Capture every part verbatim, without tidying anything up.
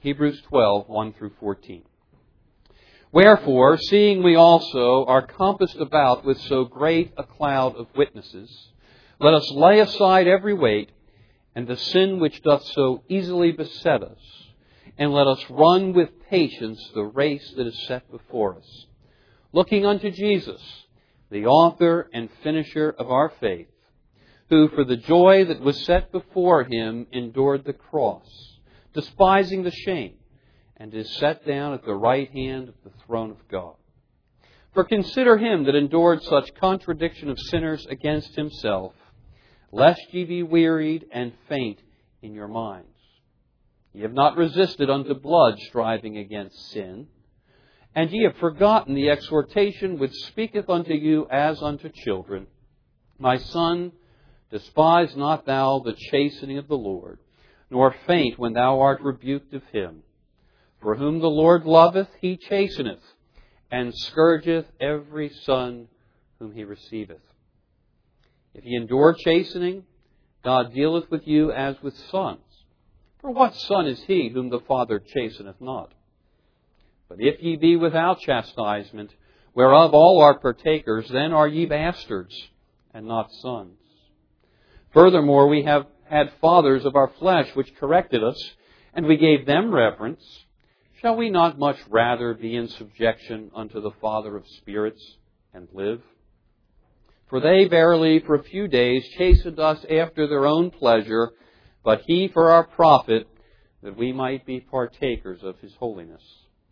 Hebrews twelve, one through fourteen. Wherefore, seeing we also are compassed about with so great a cloud of witnesses, let us lay aside every weight and the sin which doth so easily beset us, and let us run with patience the race that is set before us, looking unto Jesus, the author and finisher of our faith, who for the joy that was set before him endured the cross, despising the shame, and is set down at the right hand of the throne of God. For consider him that endured such contradiction of sinners against himself, lest ye be wearied and faint in your minds. Ye have not resisted unto blood, striving against sin, and ye have forgotten the exhortation which speaketh unto you as unto children. My son, despise not thou the chastening of the Lord, nor faint when thou art rebuked of him. For whom the Lord loveth, he chasteneth, and scourgeth every son whom he receiveth. If ye endure chastening, God dealeth with you as with sons. For what son is he whom the Father chasteneth not? But if ye be without chastisement, whereof all are partakers, then are ye bastards, and not sons. Furthermore, we have had fathers of our flesh which corrected us, and we gave them reverence. Shall we not much rather be in subjection unto the Father of spirits, and live? For they verily for a few days chastened us after their own pleasure, but he for our profit, that we might be partakers of his holiness.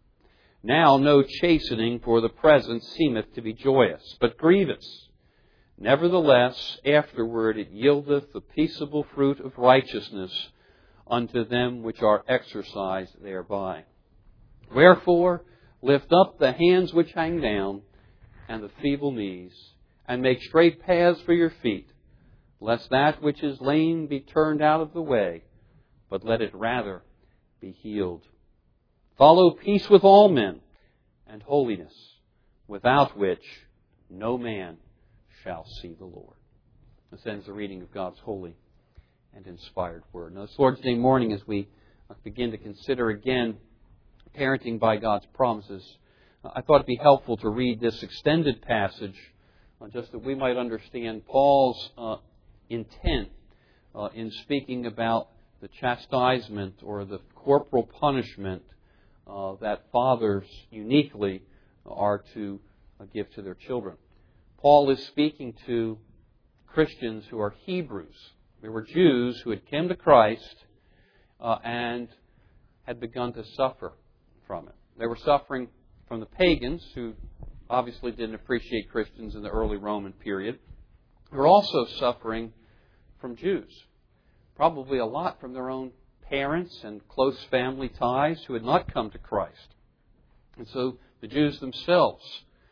Now no chastening for the present seemeth to be joyous, but grievous. Nevertheless, afterward it yieldeth the peaceable fruit of righteousness unto them which are exercised thereby. Wherefore, lift up the hands which hang down, and the feeble knees, and make straight paths for your feet, lest that which is lame be turned out of the way, but let it rather be healed. Follow peace with all men, and holiness, without which no man shall see the Lord. This ends the reading of God's holy and inspired word. Now, this Lord's Day morning, as we begin to consider again parenting by God's promises, I thought it'd be helpful to read this extended passage uh, just that we might understand Paul's uh, intent uh, in speaking about the chastisement or the corporal punishment uh, that fathers uniquely are to uh, give to their children. Paul is speaking to Christians who are Hebrews. They were Jews who had come to Christ uh, and had begun to suffer from it. They were suffering from the pagans, who obviously didn't appreciate Christians in the early Roman period. They were also suffering from Jews, probably a lot from their own parents and close family ties who had not come to Christ. And so the Jews themselves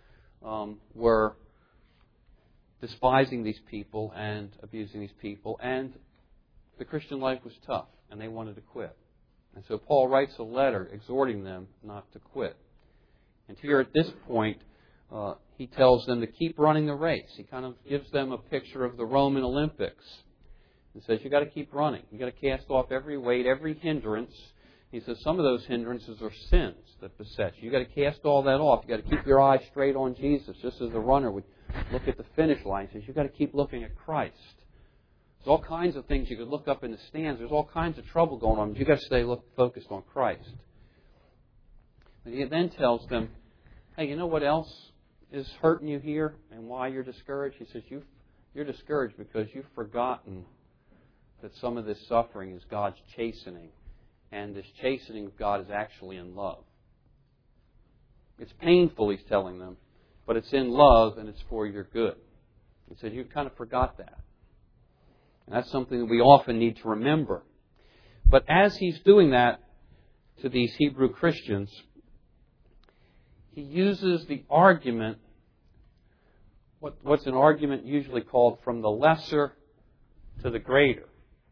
um, were despising these people and abusing these people, and the Christian life was tough, and they wanted to quit. And so Paul writes a letter exhorting them not to quit. And here at this point, uh, he tells them to keep running the race. He kind of gives them a picture of the Roman Olympics and says, you've got to keep running. You've got to cast off every weight, every hindrance. He says some of those hindrances are sins that beset you. You've got to cast all that off. You've got to keep your eyes straight on Jesus, just as the runner would look at the finish line. He says, you've got to keep looking at Christ. There's all kinds of things you could look up in the stands. There's all kinds of trouble going on, but you've got to stay look, focused on Christ. And he then tells them, hey, you know what else is hurting you here and why you're discouraged? He says, you've, you're discouraged because you've forgotten that some of this suffering is God's chastening. And this chastening of God is actually in love. It's painful, he's telling them, but it's in love and it's for your good. He said, you kind of forgot that. And that's something that we often need to remember. But as he's doing that to these Hebrew Christians, he uses the argument, what, what's an argument usually called from the lesser to the greater.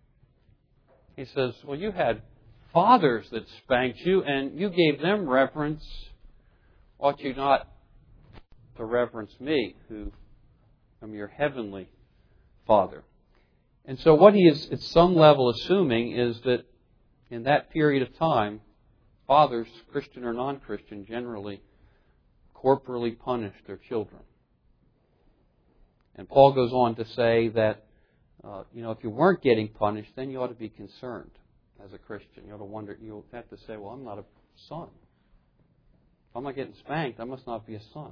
He says, well, you had fathers that spanked you and you gave them reverence. Ought you not to reverence me, who am your heavenly Father? And so what he is at some level assuming is that in that period of time, fathers, Christian or non-Christian, generally corporally punish their children. And Paul goes on to say that, uh, you know, if you weren't getting punished, then you ought to be concerned as a Christian. You ought to wonder, you have to say, well, I'm not a son. If I'm not getting spanked, I must not be a son.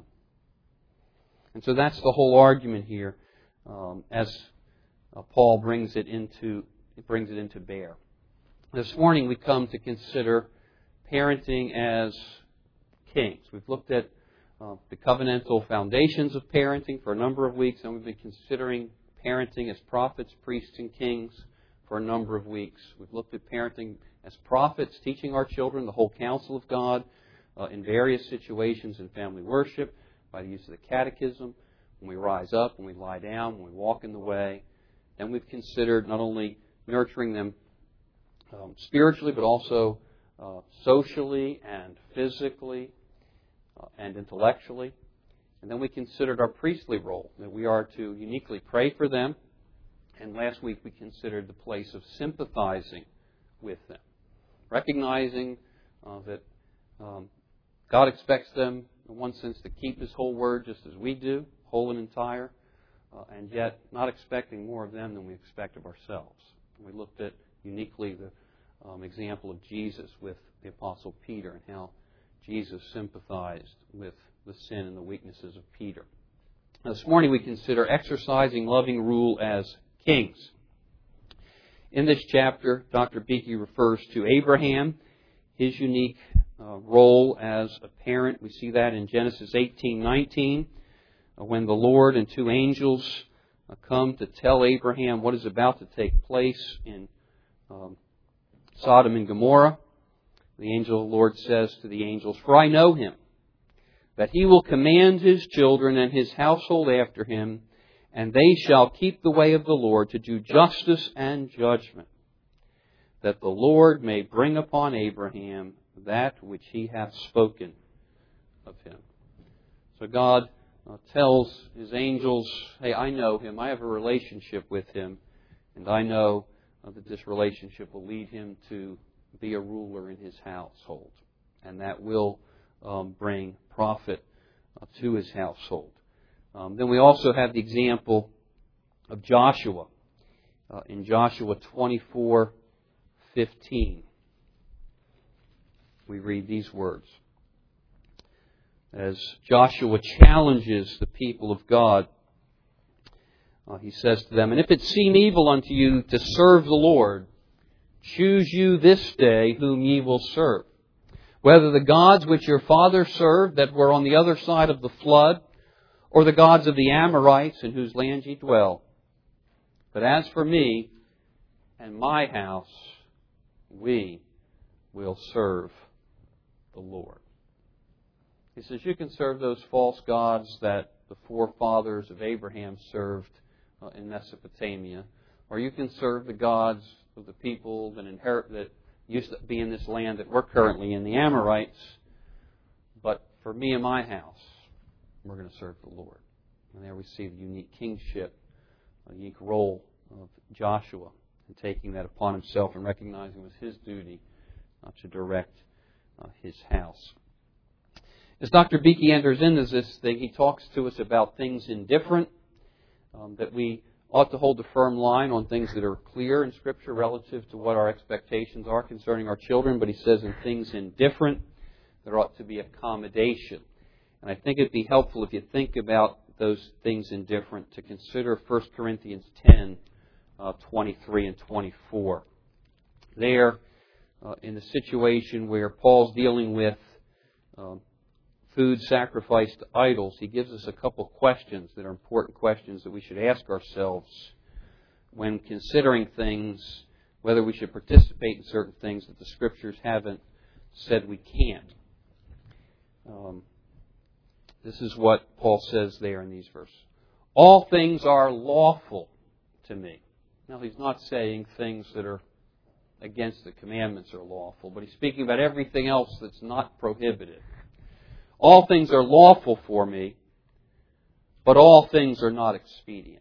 And so that's the whole argument here, um, as uh, Paul brings it into brings it into bear. This morning we come to consider parenting as kings. We've looked at uh, the covenantal foundations of parenting for a number of weeks, and we've been considering parenting as prophets, priests, and kings for a number of weeks. We've looked at parenting as prophets, teaching our children the whole counsel of God uh, in various situations in family worship, by the use of the catechism, when we rise up, when we lie down, when we walk in the way. And we've considered not only nurturing them um, spiritually, but also uh, socially and physically uh, and intellectually. And then we considered our priestly role, that we are to uniquely pray for them. And last week we considered the place of sympathizing with them, recognizing uh, that um, God expects them, in one sense, to keep His whole word just as we do, whole and entire, uh, and yet not expecting more of them than we expect of ourselves. We looked at uniquely the um, example of Jesus with the Apostle Peter and how Jesus sympathized with the sin and the weaknesses of Peter. Now, this morning we consider exercising loving rule as kings. In this chapter, Doctor Beeke refers to Abraham, his unique uh, role as a parent. We see that in Genesis eighteen nineteen, uh, when the Lord and two angels uh, come to tell Abraham what is about to take place in um, Sodom and Gomorrah. The angel of the Lord says to the angels, "For I know him, that he will command his children and his household after him, and they shall keep the way of the Lord to do justice and judgment, that the Lord may bring upon Abraham that which he hath spoken of him." So God uh, tells His angels, hey, I know him, I have a relationship with him, and I know uh, that this relationship will lead him to be a ruler in his household, and that will um, bring profit uh, to his household. Um, then we also have the example of Joshua uh, in Joshua twenty-four fifteen. We read these words. As Joshua challenges the people of God, uh, he says to them, "And if it seem evil unto you to serve the Lord, choose you this day whom ye will serve, whether the gods which your fathers served that were on the other side of the flood, or the gods of the Amorites in whose land ye dwell. But as for me and my house, we will serve the Lord." He says you can serve those false gods that the forefathers of Abraham served uh, in Mesopotamia, or you can serve the gods of the people that inherit that used to be in this land that we're currently in, the Amorites. But for me and my house, we're going to serve the Lord. And there we see the unique kingship, the unique role of Joshua in taking that upon himself and recognizing it was his duty uh, to direct uh, his house. As Doctor Beeke enters into this thing, he talks to us about things indifferent, um, that we ought to hold a firm line on things that are clear in Scripture relative to what our expectations are concerning our children. But he says in things indifferent, there ought to be accommodation. And I think it'd be helpful if you think about those things indifferent to consider First Corinthians ten, uh, twenty-three and twenty-four. There, uh, in the situation where Paul's dealing with um, food sacrificed to idols, he gives us a couple questions that are important questions that we should ask ourselves when considering things, whether we should participate in certain things that the Scriptures haven't said we can't. Um, this is what Paul says there in these verses. All things are lawful to me. Now, he's not saying things that are against the commandments are lawful, but he's speaking about everything else that's not prohibited. All things are lawful for me, but all things are not expedient.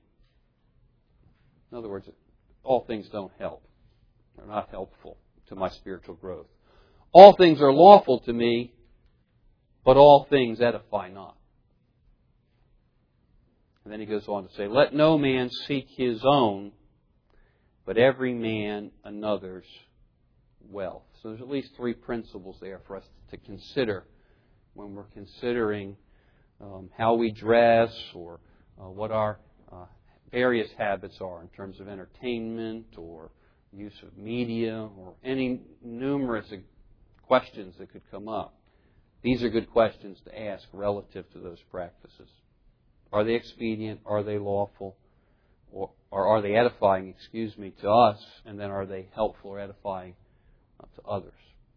In other words, all things don't help. They're not helpful to my spiritual growth. all things are lawful to me, but all things edify not. And then he goes on to say, let no man seek his own, but every man another's wealth. So there's at least three principles there for us to consider when we're considering um, how we dress or uh, what our uh, various habits are in terms of entertainment or use of media or any numerous questions that could come up. These are good questions to ask relative to those practices. Are they expedient? Are they lawful? Or, or are they edifying, excuse me, to us? And then are they helpful or edifying uh, to others?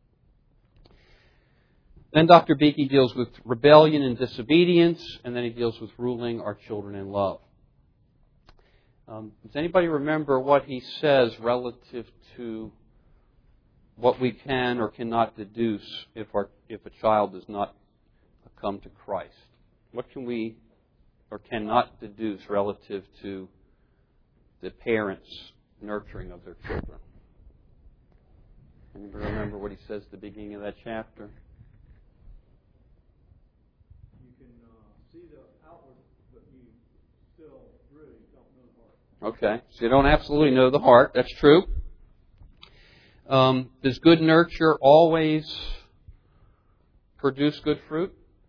Then Doctor Beeke deals with rebellion and disobedience, and then he deals with ruling our children in love. Um, does anybody remember what he says relative to what we can or cannot deduce if our if a child does not come to Christ? What can we or cannot deduce relative to the parents' nurturing of their children? Anybody remember what he says at the beginning of that chapter? You can uh, see the outward, but you still really don't know the heart. Okay, so you don't absolutely know the heart. That's true. Um, does good nurture always produce good fruit?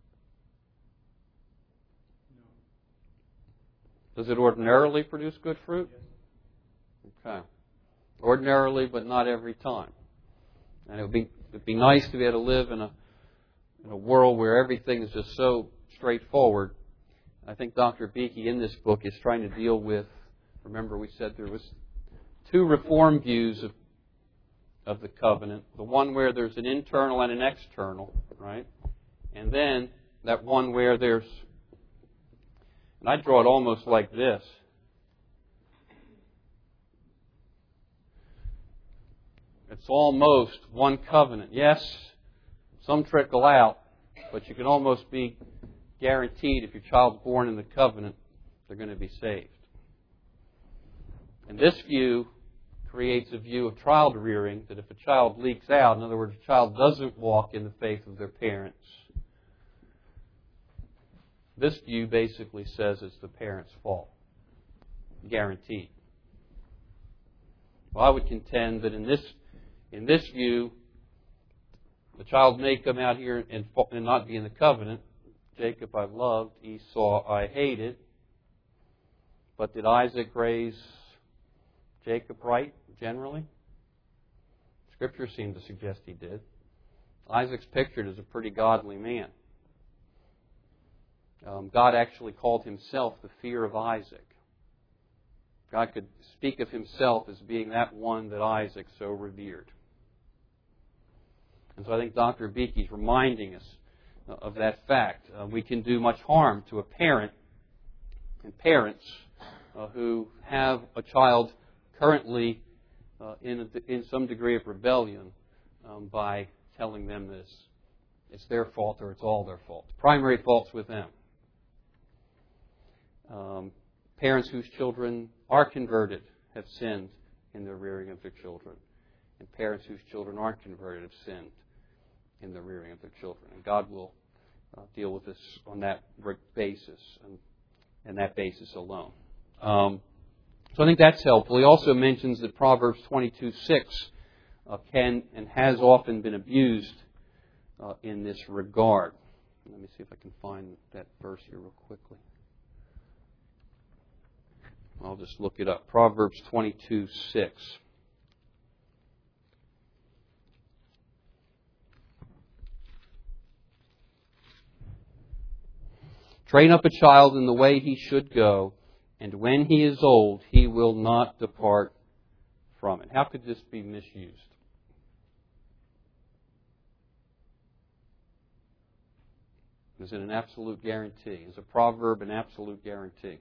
No. Does it ordinarily produce good fruit? Yes. Okay. Ordinarily, but not every time. And it would be it would be nice to be able to live in a in a world where everything is just so straightforward. I think Doctor Beeke in this book is trying to deal with. Remember, we said there was two reform views of of the covenant. The one where there's an internal and an external, right? And then that one where there's, and I draw it almost like this. It's almost one covenant. Yes, some trickle out, but you can almost be guaranteed if your child's born in the covenant, they're going to be saved. And this view creates a view of child rearing that if a child leaks out, in other words, a child doesn't walk in the faith of their parents, this view basically says it's the parents' fault. Guaranteed. Well, I would contend that in this in this view, the child may come out here and, and not be in the covenant. Jacob I loved, Esau I hated. But did Isaac raise Jacob right, generally? Scripture seemed to suggest he did. Isaac's pictured as a pretty godly man. Um, God actually called himself the fear of Isaac. God could speak of himself as being that one that Isaac so revered. And so I think Doctor Beeke is reminding us of that fact. Uh, we can do much harm to a parent and parents uh, who have a child currently uh, in, a, in some degree of rebellion um, by telling them this. It's their fault or it's all their fault. The primary fault's with them. Um, parents whose children are converted have sinned in the rearing of their children. And parents whose children aren't converted have sinned in the rearing of their children. And God will uh, deal with this on that basis and, and that basis alone. Um, so I think that's helpful. He also mentions that Proverbs twenty-two six uh, can and has often been abused uh, in this regard. Let me see if I can find that verse here real quickly. I'll just look it up. Proverbs twenty-two six. Train up a child in the way he should go, and when he is old, he will not depart from it. How could this be misused? Is it an absolute guarantee? Is a proverb an absolute guarantee?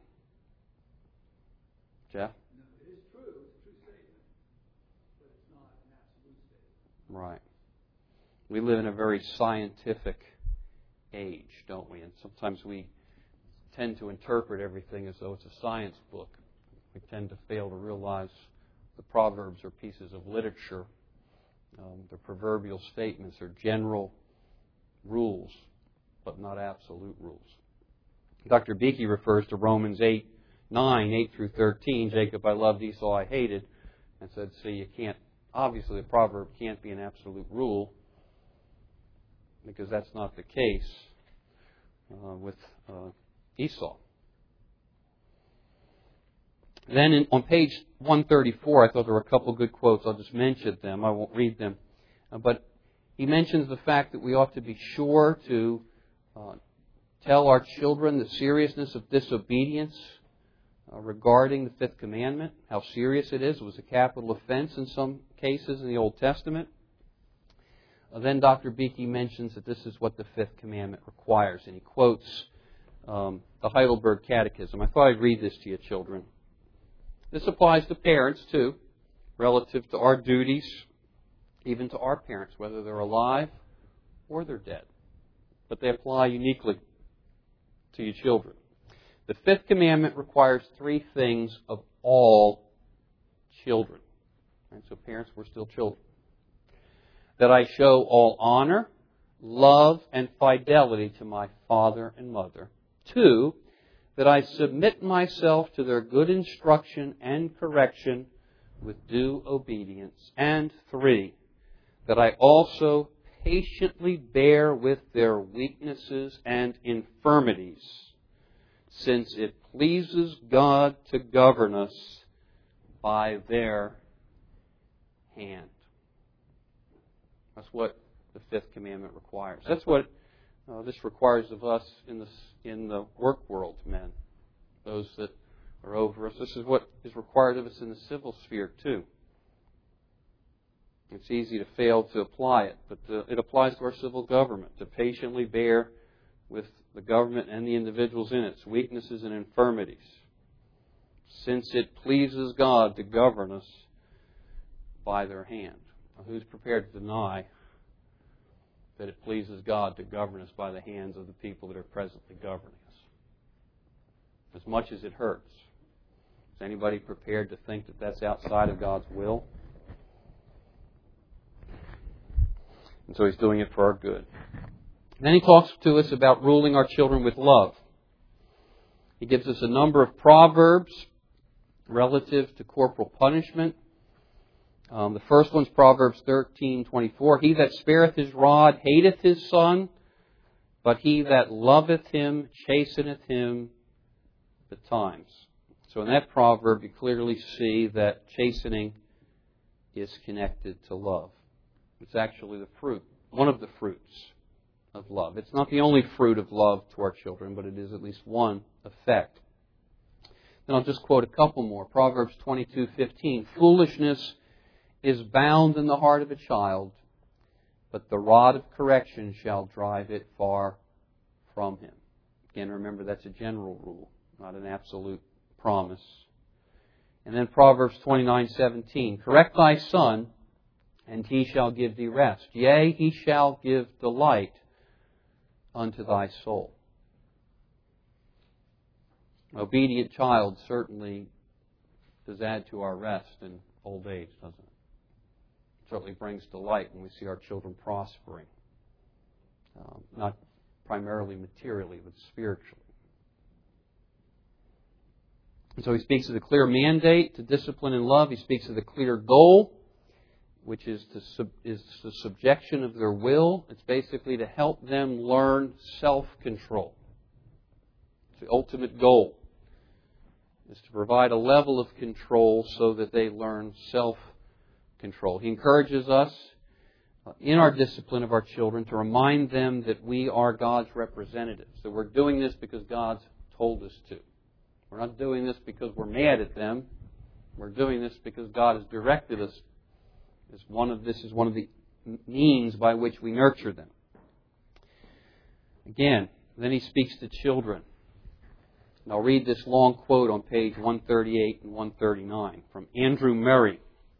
Jeff? No, it is true. It's a true statement, but it's not an absolute statement. Right. We live in a very scientific age, don't we? And sometimes we tend to interpret everything as though it's a science book. We tend to fail to realize the Proverbs are pieces of literature Um, the proverbial statements are general rules, but not absolute rules. Doctor Beeke refers to Romans eight, nine, eight through thirteen. Jacob I loved, Esau I hated. And said, see, you can't, obviously a proverb can't be an absolute rule, because that's not the case uh, with uh, Esau. Then in, on page one thirty-four, I thought there were a couple of good quotes. I'll just mention them. I won't read them. Uh, but he mentions the fact that we ought to be sure to uh, tell our children the seriousness of disobedience uh, regarding the fifth commandment, how serious it is. It was a capital offense in some cases in the Old Testament. Uh, then Doctor Beeke mentions that this is what the fifth commandment requires. And he quotes um, the Heidelberg Catechism. I thought I'd read this to you, children. This applies to parents, too, relative to our duties, even to our parents, whether they're alive or they're dead. But they apply uniquely to you children. The fifth commandment requires three things of all children. Right, so parents, we're still children. That I show all honor, love, and fidelity to my father and mother. Two, that I submit myself to their good instruction and correction with due obedience. And three, that I also patiently bear with their weaknesses and infirmities, since it pleases God to govern us by their hand. That's what the fifth commandment requires. That's what uh, this requires of us in the in the work world, men, those that are over us. This is what is required of us in the civil sphere too. It's easy to fail to apply it, but the, it applies to our civil government, to patiently bear with the government and the individuals in its weaknesses and infirmities, since it pleases God to govern us by their hand. Now, who's prepared to deny that it pleases God to govern us by the hands of the people that are presently governing us? As much as it hurts. Is anybody prepared to think that that's outside of God's will? And so He's doing it for our good. And then He talks to us about ruling our children with love. He gives us a number of proverbs relative to corporal punishment. Um, the first one's Proverbs thirteen twenty-four. He that spareth his rod hateth his son, but he that loveth him chasteneth him betimes. So in that proverb you clearly see that chastening is connected to love. It's actually the fruit, one of the fruits of love. It's not the only fruit of love to our children, but it is at least one effect. Then I'll just quote a couple more. Proverbs twenty-two fifteen. Foolishness is bound in the heart of a child, but the rod of correction shall drive it far from him. Again, remember that's a general rule, not an absolute promise. And then Proverbs twenty-nine seventeen. Correct thy son, and he shall give thee rest. Yea, he shall give delight unto thy soul. An obedient child certainly does add to our rest in old age, doesn't it? It certainly brings delight when we see our children prospering. Um, not primarily materially, but spiritually. And so he speaks of the clear mandate to discipline and love. He speaks of the clear goal, which is to sub, is the subjection of their will. It's basically to help them learn self-control. It's the ultimate goal, is to provide a level of control so that they learn self-control. He encourages us in our discipline of our children to remind them that we are God's representatives, that we're doing this because God's told us to. We're not doing this because we're mad at them. We're doing this because God has directed us. As one of this is one of the means by which we nurture them. Again, then he speaks to children. And I'll read this long quote on page one thirty-eight and one thirty-nine from Andrew Murray.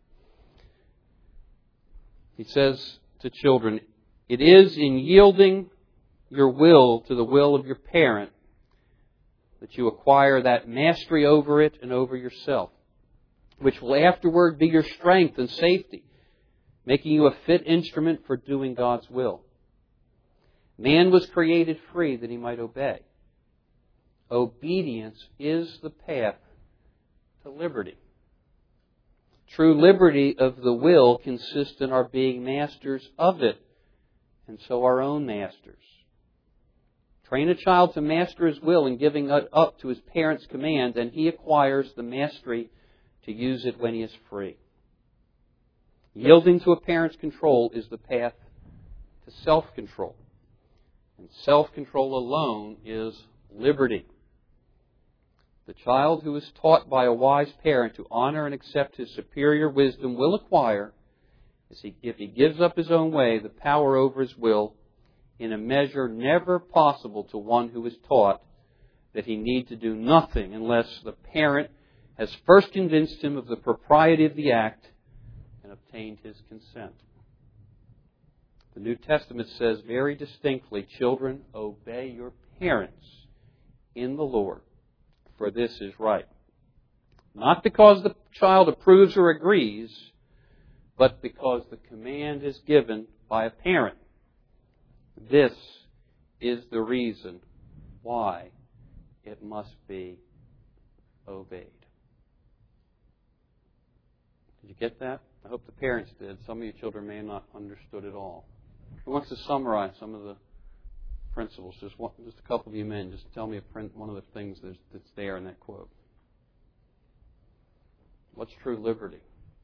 He says to children, it is in yielding your will to the will of your parent that you acquire that mastery over it and over yourself, which will afterward be your strength and safety. making you a fit instrument for doing God's will. Man was created free that he might obey. Obedience is the path to liberty. True liberty of the will consists in our being masters of it, and so our own masters. Train a child to master his will in giving it up to his parents' command, and he acquires the mastery to use it when he is free. Yielding to a parent's control is the path to self-control. And self-control alone is liberty. The child who is taught by a wise parent to honor and accept his superior wisdom will acquire, if he gives up his own way, the power over his will in a measure never possible to one who is taught that he need to do nothing unless the parent has first convinced him of the propriety of the act and obtained his consent. The New Testament says very distinctly, children, obey your parents in the Lord, for this is right. Not because the child approves or agrees, but because the command is given by a parent. This is the reason why it must be obeyed. Did you get that? I hope the parents did. Some of you children may have not understood it all. Who wants to summarize some of the principles? Just one, just a couple of you men. Just tell me a print, one of the things that's, that's there in that quote. What's true liberty?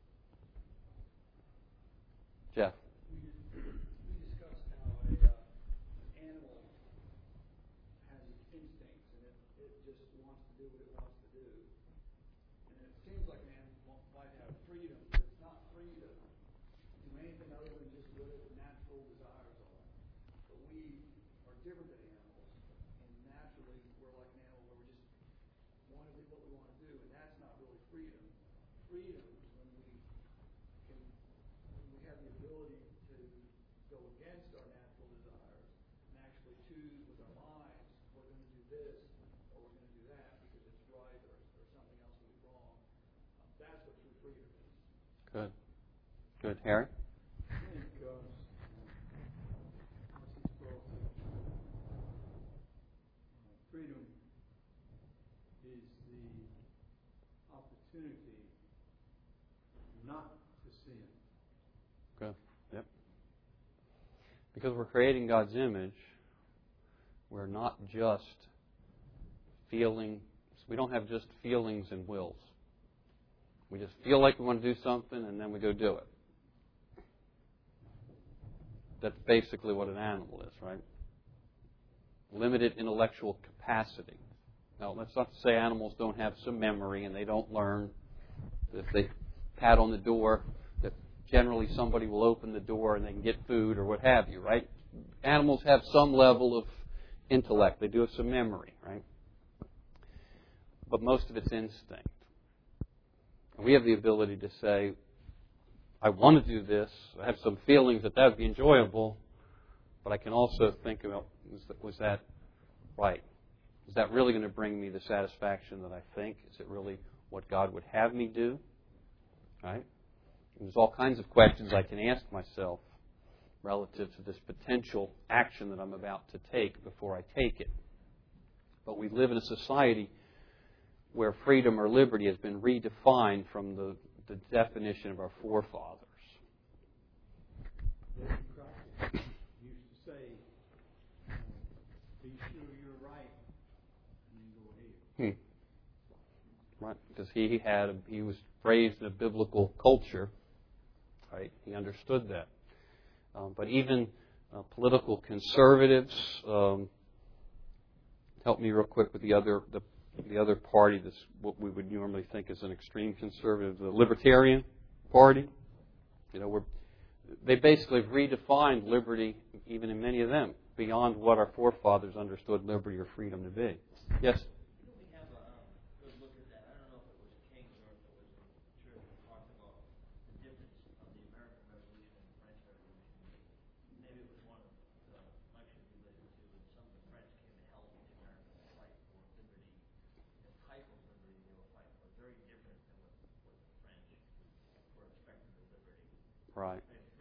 Jeff. We discussed how a uh, animal has its instincts and it, it just wants to do what it wants to do. And it seems like an animal might have freedom, but it's not free to do anything other than just what its natural desires are. But we are different than animals, and naturally we're like an animal where we just want to do what we want to do, and that's not really freedom. Freedom is when we can, when we have the ability to go against our natural desires and actually choose with our minds, we're going to do this or we're going to do that because it's right or, or something else will be wrong. Um, that's what true freedom is. Good. Good. Harry? I think uh, freedom is the opportunity not to sin. Good. Yep. Because we're creating God's image, we're not just feeling, we don't have just feelings and wills. We just feel like we want to do something and then we go do it. That's basically what an animal is, right? Limited intellectual capacity. Now, that's not to say animals don't have some memory and they don't learn. If they pat on the door, that generally somebody will open the door and they can get food or what have you, right? Animals have some level of intellect. They do have some memory, right? But most of it's instinct. And we have the ability to say, I want to do this. I have some feelings that that would be enjoyable, but I can also think about, was that right? Is that really going to bring me the satisfaction that I think? Is it really what God would have me do? Right? And there's all kinds of questions I can ask myself relative to this potential action that I'm about to take before I take it. But we live in a society where freedom or liberty has been redefined from the, the definition of our forefathers. David Crockett used to say, be sure you're right, and then go ahead. Hmm. Right, because he had a, he was raised in a biblical culture, right? He understood that. Um, but even uh, political conservatives, um, help me real quick with the other the the other party that's what we would normally think is an extreme conservative, the Libertarian Party. You know, we're, they basically have redefined liberty, even in many of them, beyond what our forefathers understood liberty or freedom to be. Yes? Didn't we have a um, good look at that? I don't know if it was King's or if it was in church that talked about the difference of the American Revolution and the French Revolution. Maybe it was one of the lectures we listened to, and some of the French came to help the Americans fight for liberty. The type of liberty they were fighting for very different than what, what the French were expecting of liberty. Right. Maybe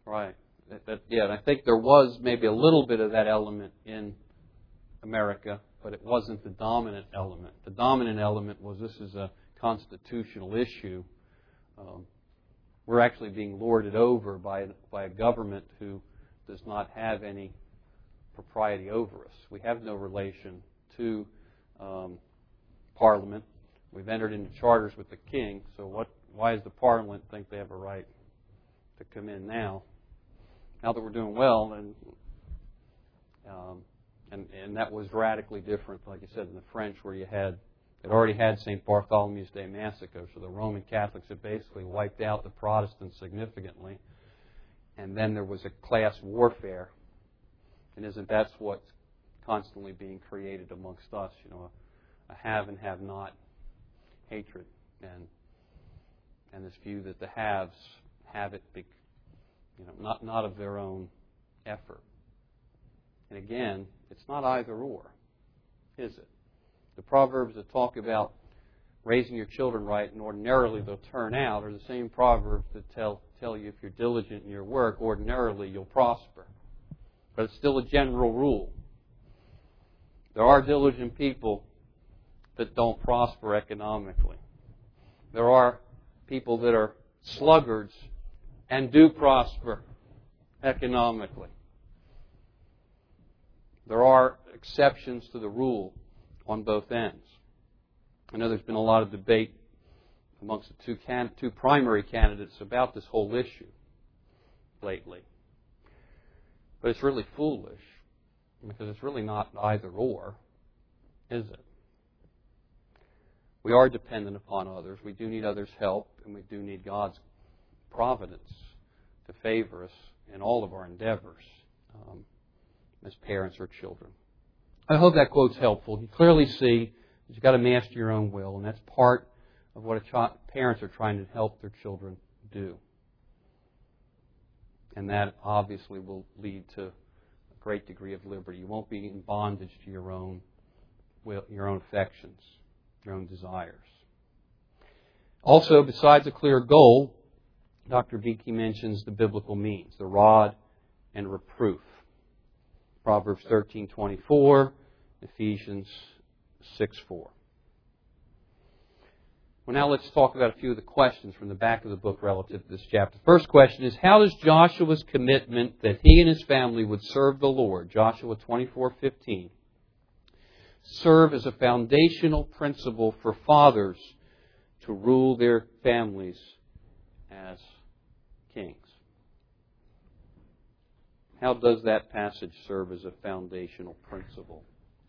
Right. That, that, yeah, and I think there was maybe a little bit of that element in America, but it wasn't the dominant element. The dominant element was this is a constitutional issue. Um, we're actually being lorded over by, by a government who does not have any propriety over us. We have no relation to um, Parliament. We've entered into charters with the King, so what? Why does the Parliament think they have a right to come in now? Now that we're doing well, and um, and and that was radically different, like I said, in the French, where you had it already had Saint Bartholomew's Day massacre, so the Roman Catholics had basically wiped out the Protestants significantly, and then there was a class warfare, and isn't that what's constantly being created amongst us? You know, a, a have and have not hatred, and and this view that the haves have it, be, you know, not not of their own effort. And again, it's not either or, is it? The Proverbs that talk about raising your children right and ordinarily they'll turn out are the same Proverbs that tell tell you if you're diligent in your work, ordinarily you'll prosper. But it's still a general rule. There are diligent people that don't prosper economically. There are people that are sluggards and do prosper economically. There are exceptions to the rule on both ends. I know there's been a lot of debate amongst the two, can- two primary candidates about this whole issue lately. But it's really foolish because it's really not either or, is it? We are dependent upon others. We do need others' help, and we do need God's providence to favor us in all of our endeavors um, as parents or children. I hope that quote's helpful. You clearly see that you've got to master your own will, and that's part of what a ch- parents are trying to help their children do. And that obviously will lead to a great degree of liberty. You won't be in bondage to your own will, your own affections, your own desires. Also, besides a clear goal, Doctor Beeke mentions the biblical means, the rod and reproof. Proverbs thirteen twenty-four, Ephesians six four. Well, now let's talk about a few of the questions from the back of the book relative to this chapter. The first question is, how does Joshua's commitment that he and his family would serve the Lord, Joshua twenty-four fifteen, serve as a foundational principle for fathers to rule their families as kings? How does that passage serve as a foundational principle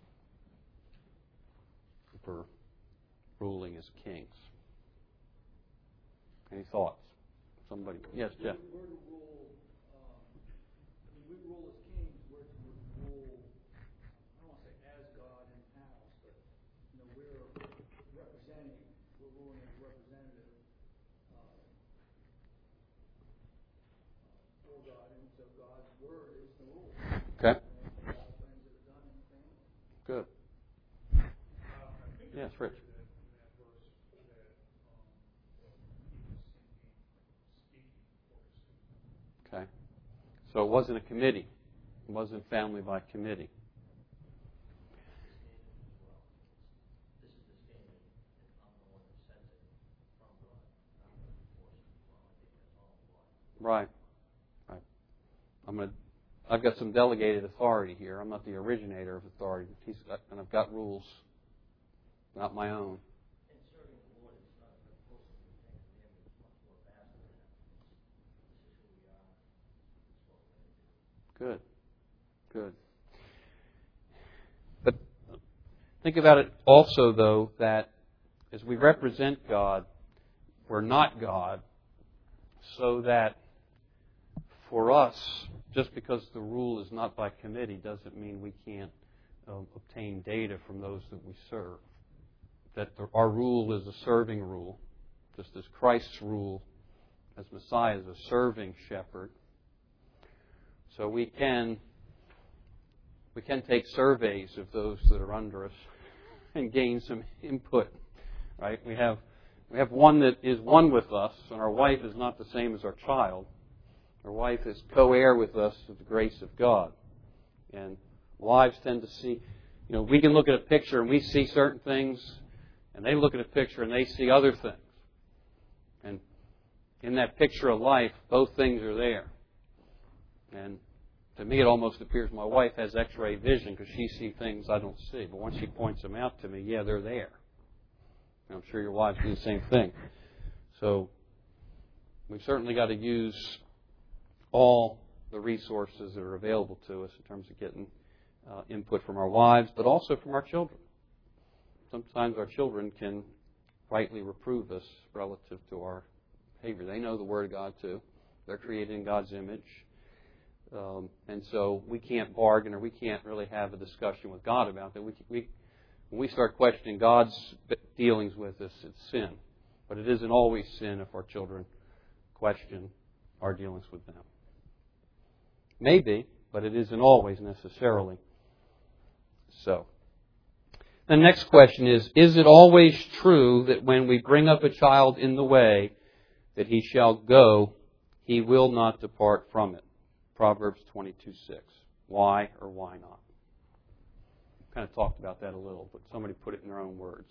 for ruling as kings? Any thoughts? Somebody? Yes, Jeff. We're to rule, um, I mean, we rule as kings, we're to rule, I don't want to say as God in the house, but, you know, we're representing, we're ruling as representative uh, for God, and so God's word is the rule. Okay. And all things that are done in the family. Good. Yes, Rich. Okay. So it wasn't a committee. It wasn't family by committee. Right. Right. I'm gonna. I've got some delegated authority here. I'm not the originator of authority. He's got, and I've got rules, not my own. Good. Good. But think about it also, though, that as we represent God, we're not God, so that for us, just because the rule is not by committee doesn't mean we can't um, obtain data from those that we serve. That the, our rule is a serving rule, just as Christ's rule as Messiah is a serving shepherd. So we can we can take surveys of those that are under us and gain some input. Right? We have we have one that is one with us, and our wife is not the same as our child. Our wife is co-heir with us of the grace of God. And wives tend to see, you know, we can look at a picture and we see certain things, and they look at a picture and they see other things. And in that picture of life, both things are there. And to me, it almost appears my wife has X-ray vision because she sees things I don't see. But once she points them out to me, yeah, they're there. And I'm sure your wives do the same thing. So we've certainly got to use all the resources that are available to us in terms of getting uh, input from our wives, but also from our children. Sometimes our children can rightly reprove us relative to our behavior. They know the Word of God too. They're created in God's image. Um, and so we can't bargain or we can't really have a discussion with God about that. We, we, when we start questioning God's dealings with us, it's sin. But it isn't always sin if our children question our dealings with them. Maybe, but it isn't always necessarily so. The next question is, is it always true that when we bring up a child in the way that he shall go, he will not depart from it? Proverbs twenty-two six. Why or why not? Kind of talked about that a little, but somebody put it in their own words.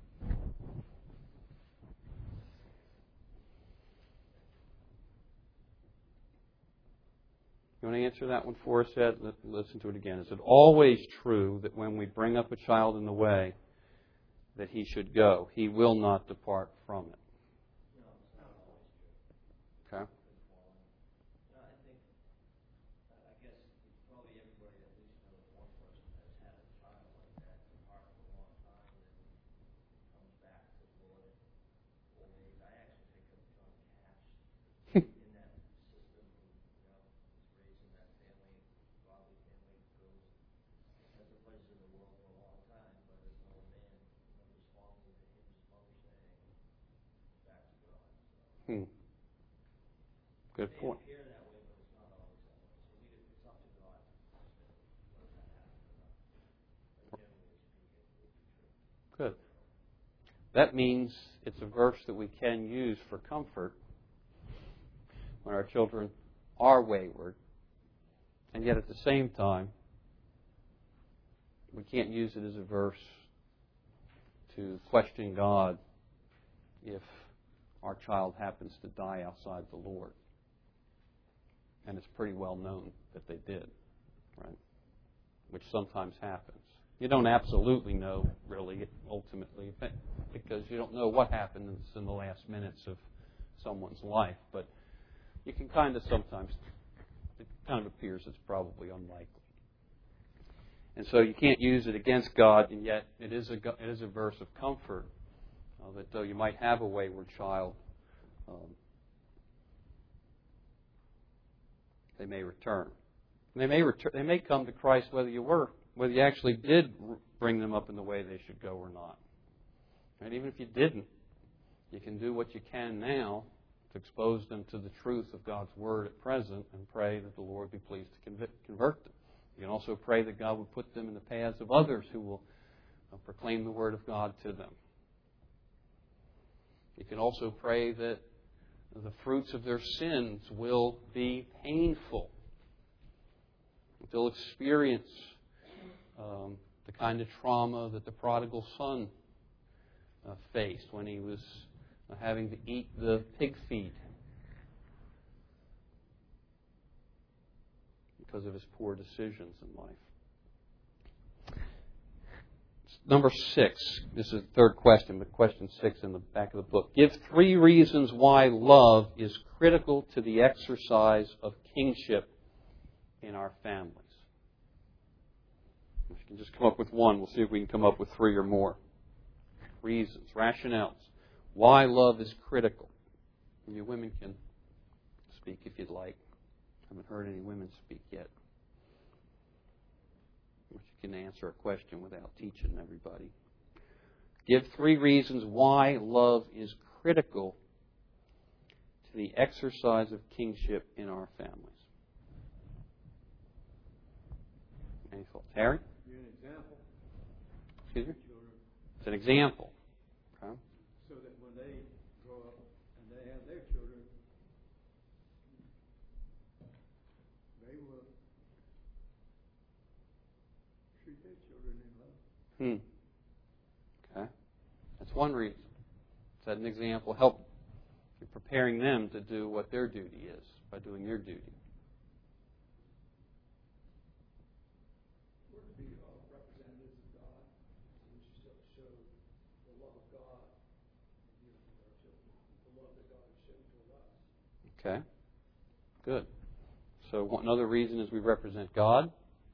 You want to answer that one for us, Ed? Listen to it again. Is it always true that when we bring up a child in the way that he should go, he will not depart from it? No, it's not always true. Okay. No, I think, I guess probably everybody at least knows one person that's had a child like that depart for a long time and then comes back to the Lord old age. I actually think of John Cash in that system who, you know, was raised in that family, godly family, goes, has a place in the world for a long time, but as an old man, you know, responding to him, his mother saying, back to God. So. Hmm. Good point. It may appear that way, but it's not always that way. So we, it's up to God to whether that happens or not. But generally speaking, it will be true. Good. That means it's a verse that we can use for comfort when our children are wayward. And yet at the same time, we can't use it as a verse to question God if our child happens to die outside the Lord. And it's pretty well known that they did, right? Which sometimes happens. You don't absolutely know, really, ultimately, because you don't know what happens in the last minutes of someone's life. But you can kind of sometimes, it kind of appears it's probably unlikely. And so you can't use it against God, and yet it is a, it is a verse of comfort uh, that though you might have a wayward child, um, they may return. They may return. They may come to Christ whether you were, whether you actually did bring them up in the way they should go or not. And even if you didn't, you can do what you can now to expose them to the truth of God's Word at present and pray that the Lord be pleased to convict, convert them. You can also pray that God would put them in the paths of others who will uh, proclaim the Word of God to them. You can also pray that the fruits of their sins will be painful. They'll experience um, the kind of trauma that the prodigal son uh, faced when he was uh, having to eat the pig feed because of his poor decisions in life. Number six. This is the third question, but question six in the back of the book. Give three reasons why love is critical to the exercise of kingship in our families. If you can just come up with one, we'll see if we can come up with three or more. Reasons, rationales. Why love is critical. And you women can speak if you'd like. I haven't heard any women speak yet. You can answer a question without teaching everybody. Give three reasons why love is critical to the exercise of kingship in our families. Any thoughts? Harry? Give an example. Excuse me? Children, It's an example. Okay. so that when they grow up and they have their children, Hmm. Okay. That's one reason. Is that an example? Help you're preparing them to do what their duty is by doing your duty. We're to be uh, representatives of God. We should show, show the love of God in dealing with our children, the love that God has shown toward us. Okay. Good. So one- another reason is we represent God.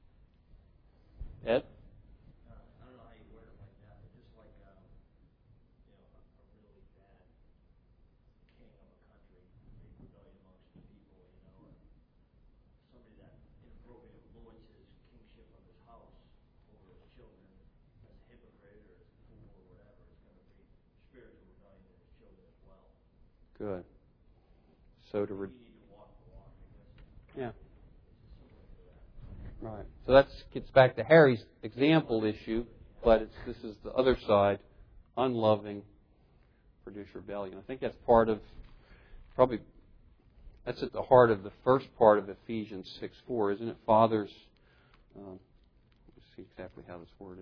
Ed? Uh, I don't know how you word it like that, but just like, um, you know, a, a really bad king of a country, big rebellion amongst the people, you know, or somebody that inappropriately lords his kingship of his house over his children as a hypocrite or as a fool or whatever, it's going to be spiritual rebellion in his children as well. Good. So to re- You need to walk the walk, I guess. yeah. It's similar to that. Right. So that gets back to Harry's example issue, but it's, this is the other side. Unloving produce rebellion. I think that's part of, probably, that's at the heart of the first part of Ephesians six four, isn't it? Fathers, um, let's see exactly how it's worded.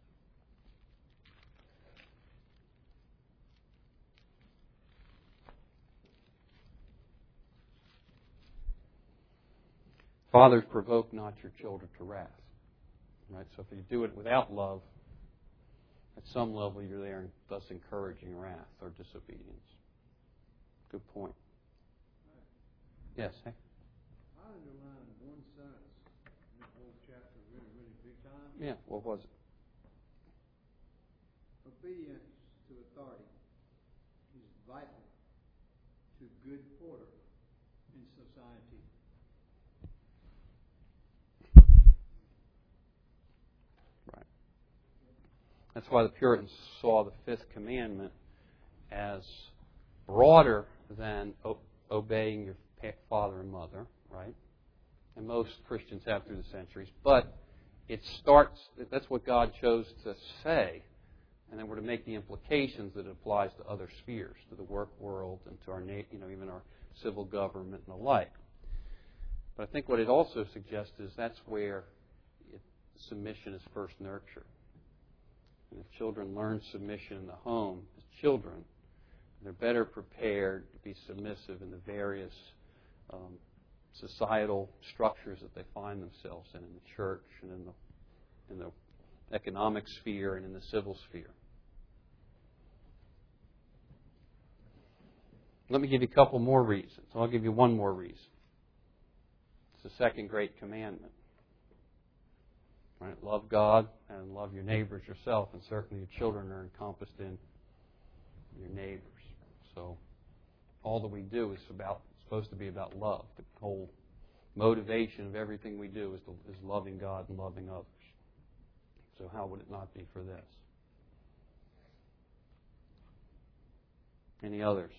Fathers, provoke not your children to wrath. Right? So if you do it without love, at some level you're there thus encouraging wrath or disobedience. Good point. Yes? Hey? I underlined one sentence in the whole chapter really, really big time. Yeah, what was it? Obedience to authority is vital to good order in society. Right. That's why the Puritans saw the fifth commandment as broader than o- obeying your pa- father and mother, right? And most Christians have through the centuries. But it starts, that's what God chose to say. And then we're to make the implications that it applies to other spheres, to the work world and to our, you know, even our civil government and the like. But I think what it also suggests is that's where it, submission is first nurtured. And if children learn submission in the home as children, they're better prepared to be submissive in the various um, societal structures that they find themselves in, in the church and in the in the economic sphere and in the civil sphere. Let me give you a couple more reasons. I'll give you one more reason. It's the second great commandment. Right? Love God and love your neighbors yourself, and certainly your children are encompassed in your neighbors. So all that we do is about supposed to be about love. The whole motivation of everything we do is, to, is loving God and loving others. So how would it not be for this? Any others?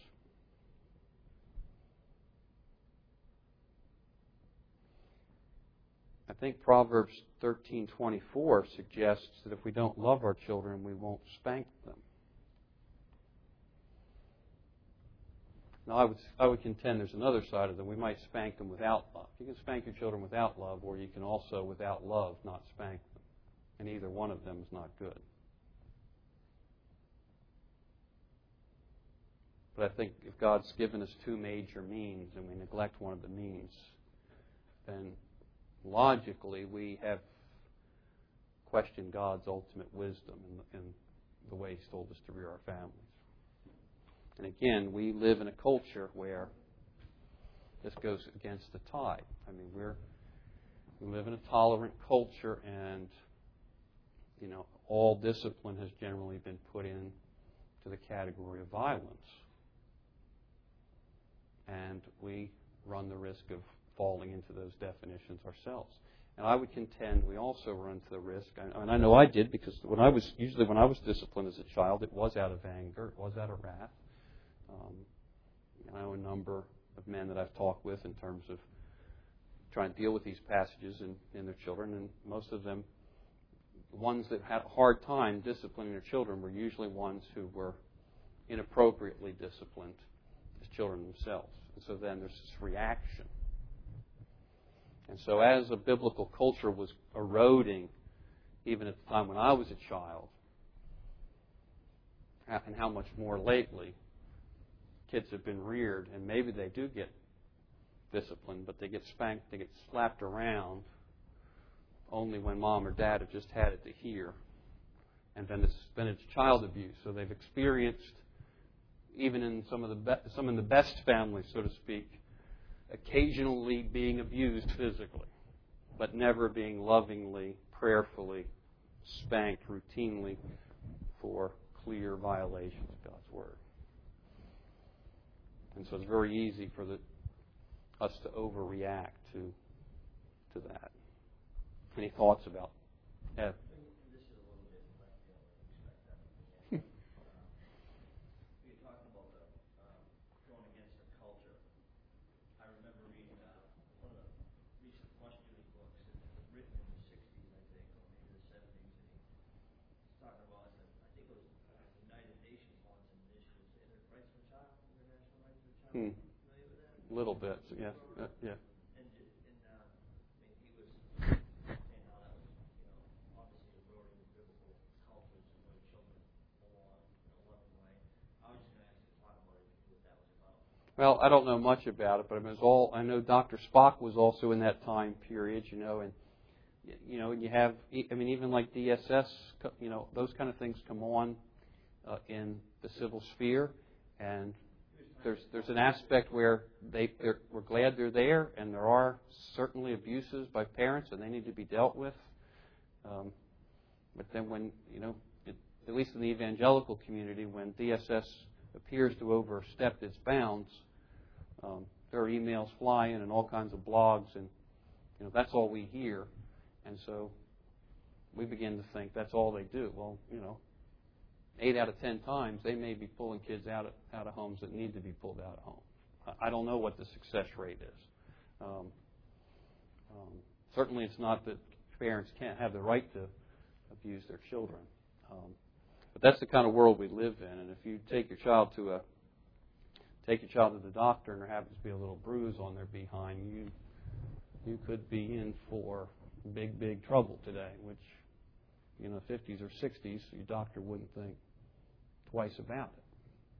I think Proverbs thirteen twenty-four suggests that if we don't love our children, we won't spank them. Now, I would I would contend there's another side of them. We might spank them without love. You can spank your children without love, or you can also, without love, not spank them. And either one of them is not good. But I think if God's given us two major means and we neglect one of the means, then logically we have questioned God's ultimate wisdom in, in the way He's told us to rear our families. And again, we live in a culture where this goes against the tide. I mean, we're we live in a tolerant culture, and you know, all discipline has generally been put in to the category of violence. And we run the risk of falling into those definitions ourselves. And I would contend we also run the risk, and I know I did, because when I was usually when I was disciplined as a child, it was out of anger, it was out of wrath. Um, I know a number of men that I've talked with in terms of trying to deal with these passages in, in their children, and most of them, the ones that had a hard time disciplining their children, were usually ones who were inappropriately disciplined as children themselves. And so then there's this reaction. And so as a biblical culture was eroding even at the time when I was a child, and how much more lately kids have been reared, and maybe they do get disciplined, but they get spanked, they get slapped around only when mom or dad have just had it to hear. And then it's, then it's child abuse. So they've experienced, even in some of the be- some in the best families, so to speak, occasionally being abused physically, but never being lovingly, prayerfully spanked routinely for clear violations of God's Word. And so it's very easy for the, us to overreact to to that. Any thoughts about Ed? This is a little bit left field. I expect that from the end. um, we were talking about the um, going against the culture. I remember reading uh, one of the recent Bush-Dooley books. It was written in the sixties, I think, or maybe the seventies. And he's talking about, I think it was uh, the United Nations wants an initiative, Inter- Rights for Child, International Rights for Child. Hmm. Familiar with that? A little bit, so yeah, uh, yeah. And, and uh, I mean, he was saying how that was, you know, obviously eroding the biblical cultures and where children belong in a loving way. I was just going to ask you to talk about it, what that was about. Well, I don't know much about it, but I mean, it's all I know. Doctor Spock was also in that time period, you know, and you know, you have, I mean, even like D S S, you know, those kind of things come on uh, in the civil sphere, and there's there's an aspect where they they're, we're glad they're there, and there are certainly abuses by parents, and they need to be dealt with. Um, but then when you know, it, at least in the evangelical community, when D S S appears to overstep its bounds, um, there are emails flying and all kinds of blogs, and you know that's all we hear, and so we begin to think that's all they do. Well, you know, eight out of ten times they may be pulling kids out of out of homes that need to be pulled out of home. I don't know what the success rate is. Um, um, certainly, it's not that parents can't have the right to abuse their children. Um, But that's the kind of world we live in. And if you take your child to a take your child to the doctor and there happens to be a little bruise on their behind, you you could be in for big, big trouble today, which in the fifties or sixties your doctor wouldn't think twice about it.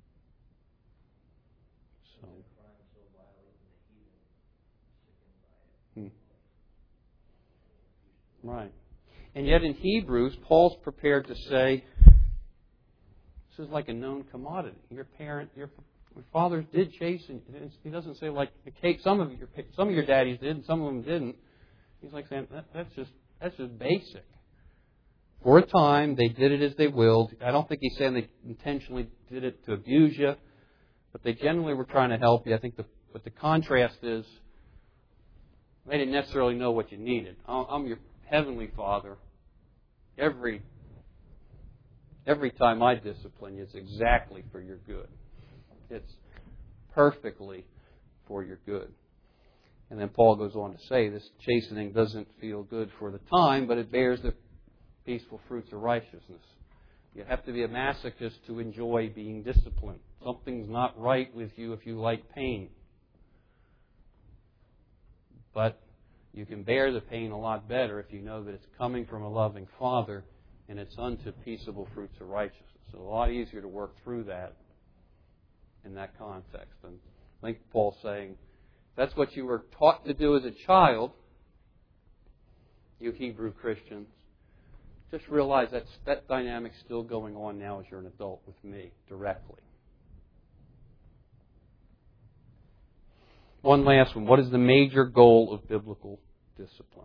So Crime so violent and the heathen sickened by it. hmm. Right. And yet in Hebrews, Paul's prepared to say, this is like a known commodity. Your parent, your, your fathers did chasten. He doesn't say like some of your some of your daddies did and some of them didn't. He's like saying that, that's just that's just basic. For a time, they did it as they willed. I don't think he's saying they intentionally did it to abuse you, but they generally were trying to help you. I think the but the contrast is they didn't necessarily know what you needed. I'm your heavenly Father. Every Every time I discipline you, it's exactly for your good. It's perfectly for your good. And then Paul goes on to say this chastening doesn't feel good for the time, but it bears the peaceful fruits of righteousness. You have to be a masochist to enjoy being disciplined. Something's not right with you if you like pain. But you can bear the pain a lot better if you know that it's coming from a loving Father and it's unto peaceable fruits of righteousness. It's a lot easier to work through that in that context. And I think Paul's saying, that's what you were taught to do as a child, you Hebrew Christians. Just realize that's, that dynamic's still going on now as you're an adult with me, directly. One last one. What is the major goal of biblical discipline?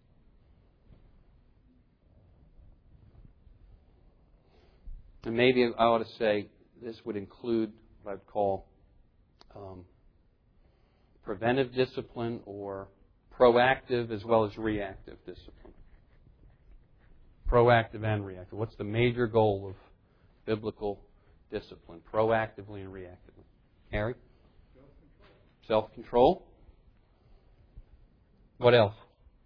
And maybe I ought to say this would include what I'd call um, preventive discipline or proactive as well as reactive discipline. Proactive and reactive. What's the major goal of biblical discipline? Proactively and reactively. Harry? Self-control. Self-control. What else?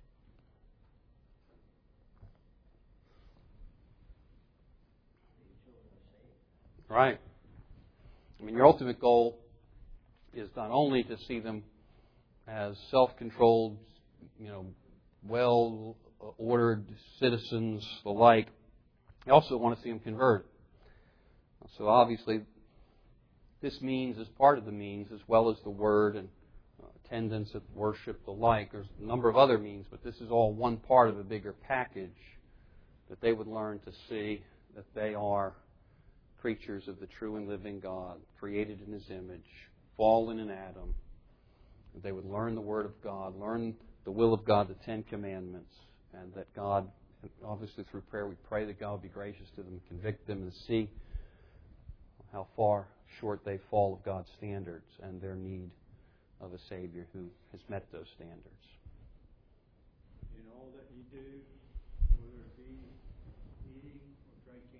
Right. I mean, your ultimate goal is not only to see them as self-controlled, you know, well well-ordered citizens, the like. They also want to see them converted. So obviously, this means is part of the means, as well as the word and uh, attendance at worship, the like. There's a number of other means, but this is all one part of a bigger package, that they would learn to see that they are creatures of the true and living God, created in His image, fallen in Adam. That they would learn the Word of God, learn the will of God, the Ten Commandments, and that God, obviously through prayer, we pray that God would be gracious to them, convict them, and see how far short they fall of God's standards and their need of a Savior who has met those standards. In all that you do, whether it be eating or drinking,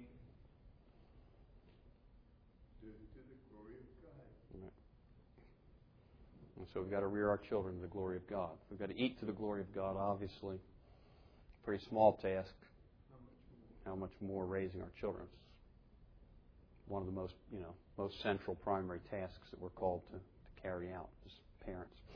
do it to the glory of God. Right. And so we've got to rear our children to the glory of God. We've got to eat to the glory of God, obviously. Pretty small task. How much more raising our children? One of the most, you know, most central primary tasks that we're called to, to carry out as parents.